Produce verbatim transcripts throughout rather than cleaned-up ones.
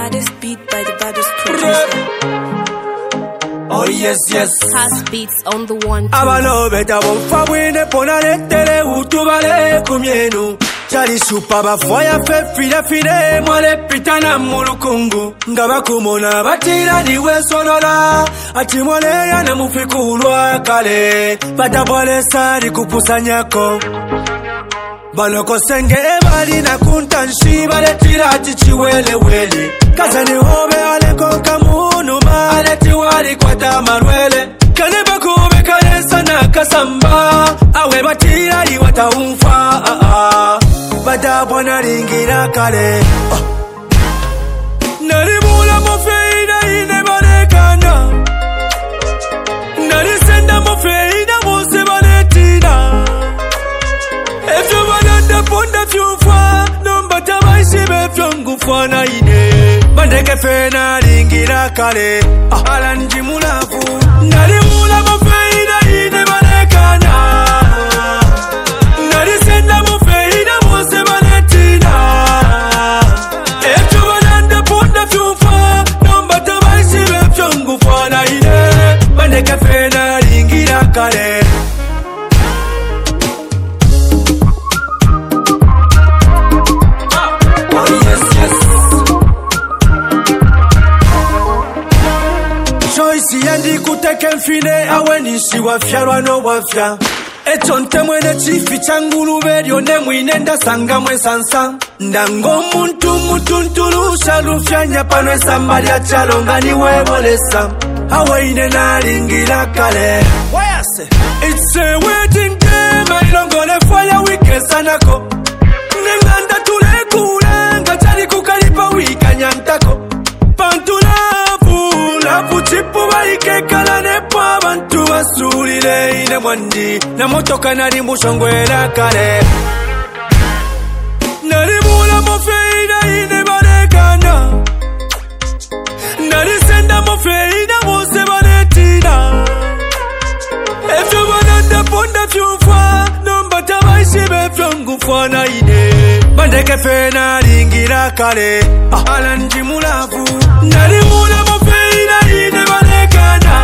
Maddest beat by the baddest producer. Oh yes, yes. Cast beats on the one. Abano beta bonfa wine ponare tele utubale kumyenu. Chali supa ba foya fe fide fide mwale pitana mulukungu. Ngaba kumona batira niwe sonora. Ati mwale ya na mufikulwa kale. Bata pole sari kupusanyako. Baloko senge bali na kuntanshi bale tira chichiwele wele. Kazani hobe ale konka munuma ale tiwali kwa tamarwele. Kane bakube kane sana kasamba awe batira li wataumfa bada bona ringira kale oh. Narimula mofeina ine barekana narisenda mofeina mose banetina efyo bananda ponda fyufa nombata baishibe fyongu fwana ine bandeke fena ringira kale oh. Alanji mulafu narimula mofeina ine barekana narisenda mofeina mose banetina efyo bananda ponda fyufa nombata baishibe fyongu fwana ine bandeke fena ringira kale. Yandi kuteke mfine awe nishi wafyarwa no wafya echo ntemwene chifi changulube lyone mwinenda sanga mwe sansa ndango muntu mutuntulu shalufya nyapano esamba lya chalonga niwe bolesa awe ine nalingira kale wayase it's a wedding day mailongole fwaya wikesanako nenganda tulekule ngachali kukalipa wikanyantako pantula Puchipu baike kala nepa bantu basulile ine mwandi na motoka nari mushongwela kale narimula mofeina ine barekana narisenda mofeina mose banetina efyo bananda ponda fyufa nombata baishibe fyongu fwana ine bandeke fena ringira kale alanji mulafu narimula mofeina ine barekana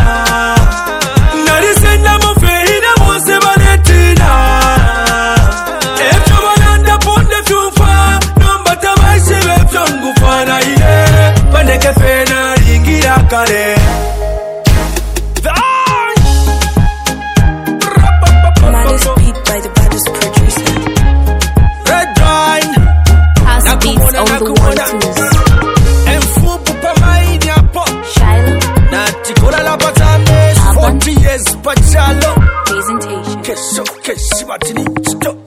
narisenda mofeina mose banetina efyo bananda ponda fyufa nombata baishibe fyongu fwana ine bandeke fena ringira kale. Maddest beat by the baddest producer. Red Wine. Cast beats on the one twos. Enfupu pamaini hapo Shiloh. na tikola la batame forty years pachalo Presentation. kesho keshi batini chito